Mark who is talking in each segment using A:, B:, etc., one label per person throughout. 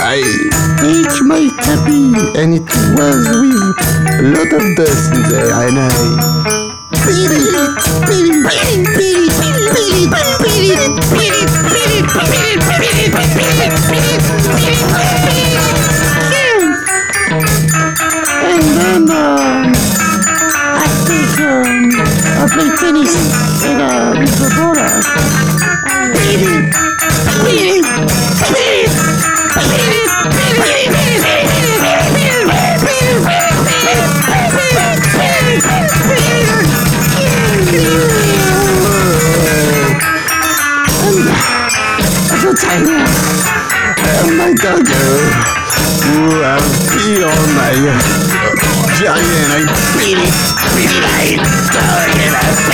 A: I ate my puppy, and it was with a lot of dust in there, and I beat it, and then I played tennis with the ball. My dog who pee on my jelly, and I beat it, I dug it,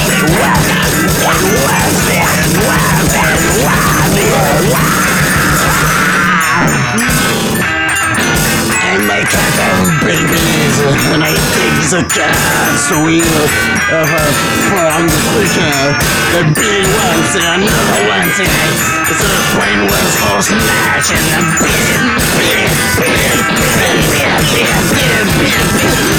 A: and my cat has babies, and I take the cat's wheel from the quicker, the beat once and another once, and the brain was all smashed, and I beat it.